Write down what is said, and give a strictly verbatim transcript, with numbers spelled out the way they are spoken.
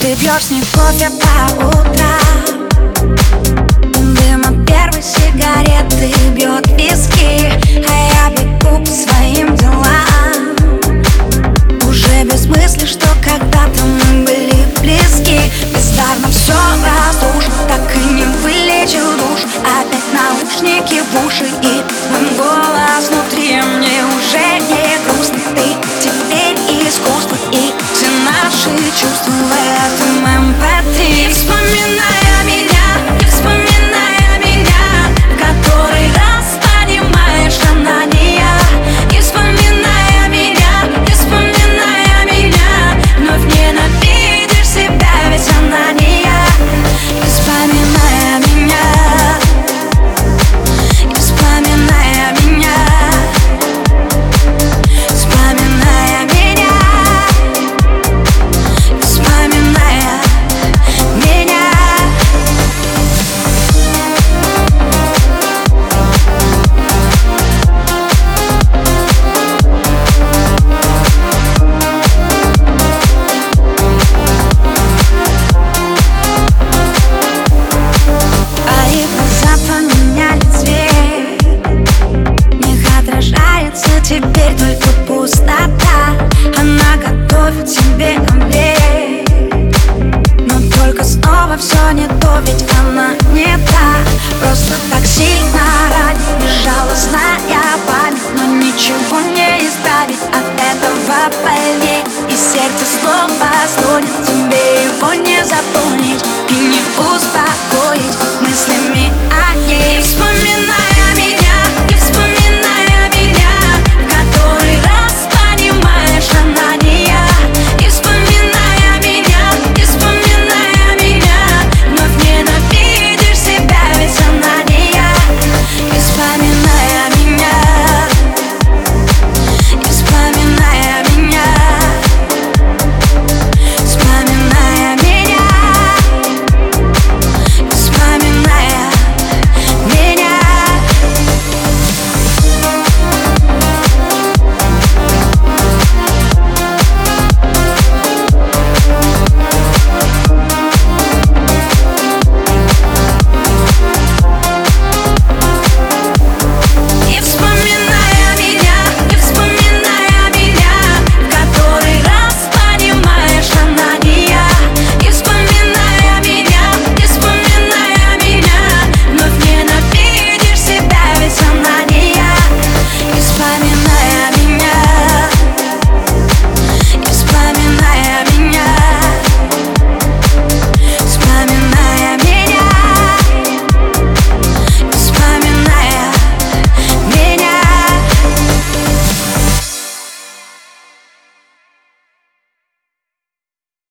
Ты пьешь с ней кофе по утрам, дым от первой сигареты бьет виски, а я бегу по своим делам. Уже без мысли, что когда-то мы были близки. Бездарно все разрушил, так и не вылечил душ. Опять наушники в уши и мой голос внутри. Мне уже не грустно, ты теперь искусство, и все наши чувства в этом эм пэ три. И вспоминая меня, и вспоминая меня, в который раз понимаешь, она не я. И вспоминая меня, и вспоминая меня, вновь ненавидишь себя, ведь она не я. И вспоминая меня, и вспоминая меня, вспоминая меня, вспоминая меня. А их глаза поменяли цвет, в них отражается теперь только пустота. Она готовит себе омлет, но только снова все не то, ведь она не та. Просто так сильно ранит безжалостная память, но ничего не избавить от этого больней. И сердце снова стонет, тебе его не запомнить.